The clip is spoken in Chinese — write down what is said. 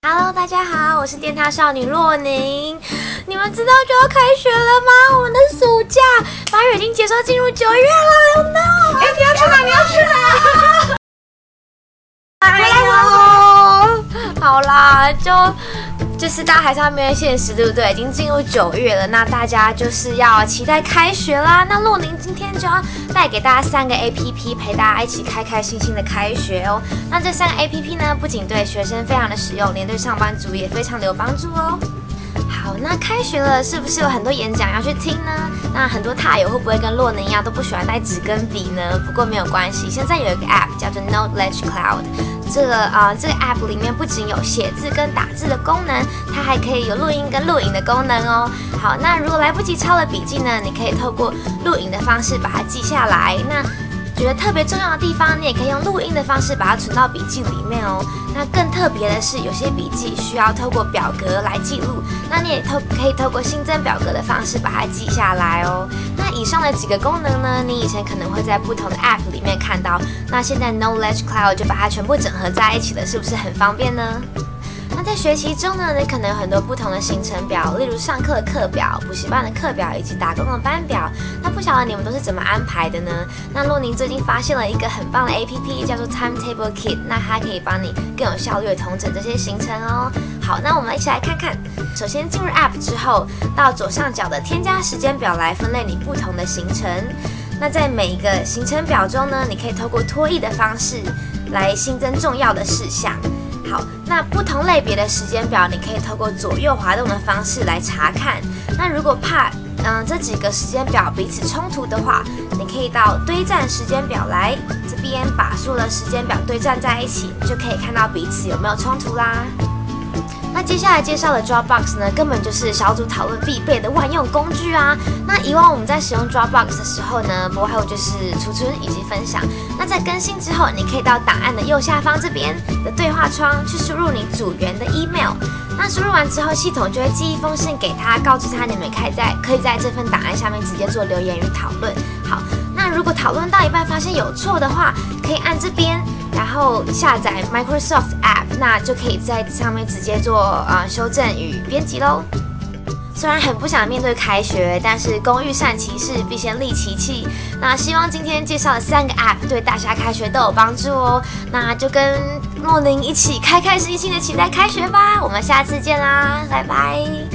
Hello， 大家好，我是电塔少女洛宁。你们知道就要开学了吗？我们的暑假8月已经结束，进入9月了。有 no？ 你要去哪？你要去哪？ 哎呦，好啦，就是大家还是要面对现实，对不对？已经进入9月了，那大家就是要期待开学啦。那洛宁今天就要带给大家3个 APP， 陪大家一起开开心心的开学哦。那这3个 APP 呢，不仅对学生非常的实用，连对上班族也非常的有帮助哦。好，那开学了，是不是有很多演讲要去听呢？那很多踏友会不会跟洛宁一样都不喜欢带纸跟笔呢？不过没有关系，现在有一个 App 叫做 Knowledge Cloud。这个 App 里面不仅有写字跟打字的功能，它还可以有录音跟录影的功能哦。好，那如果来不及抄了笔记呢，你可以透过录影的方式把它记下来。那觉得特别重要的地方，你也可以用录音的方式把它存到笔记里面哦。那更特别的是，有些笔记需要透过表格来记录，那你也可以透过新增表格的方式把它记下来哦。那以上的几个功能呢，你以前可能会在不同的 App 里面看到，那现在 Knowledge Cloud 就把它全部整合在一起了，是不是很方便呢？那在学习中呢，你可能有很多不同的行程表，例如上课的课表、补习班的课表以及打工的班表。那不晓得你们都是怎么安排的呢？那洛宁最近发现了一个很棒的 APP， 叫做 Timetable Kit， 那它可以帮你更有效率的统整这些行程哦。好，那我们一起来看看。首先进入 App 之后，到左上角的添加时间表来分类你不同的行程。那在每一个行程表中呢，你可以透过拖曳的方式来新增重要的事项。好，那不同类别的时间表，你可以透过左右滑动的方式来查看。那如果怕这几个时间表彼此冲突的话，你可以到堆栈时间表来这边把所有的时间表堆栈在一起，你就可以看到彼此有没有冲突啦。那接下来介绍的 Dropbox 呢，根本就是小组讨论必备的万用工具啊。那以往我们在使用 Dropbox 的时候呢，不外乎就是储存以及分享。那在更新之后，你可以到档案的右下方这边的对话窗去输入你组员的 email。那输入完之后，系统就会寄一封信给他，告知他你们可以在这份档案下面直接做留言与讨论。好，那如果讨论到一半发现有错的话，可以按这边，然后下载 Microsoft App， 那就可以在上面直接做修正与编辑咯。虽然很不想面对开学，但是工欲善其事，必先利其器。那希望今天介绍的3个 App 对大家开学都有帮助哦。那就跟洛宁一起开开心心的期待开学吧。我们下次见啦，拜拜。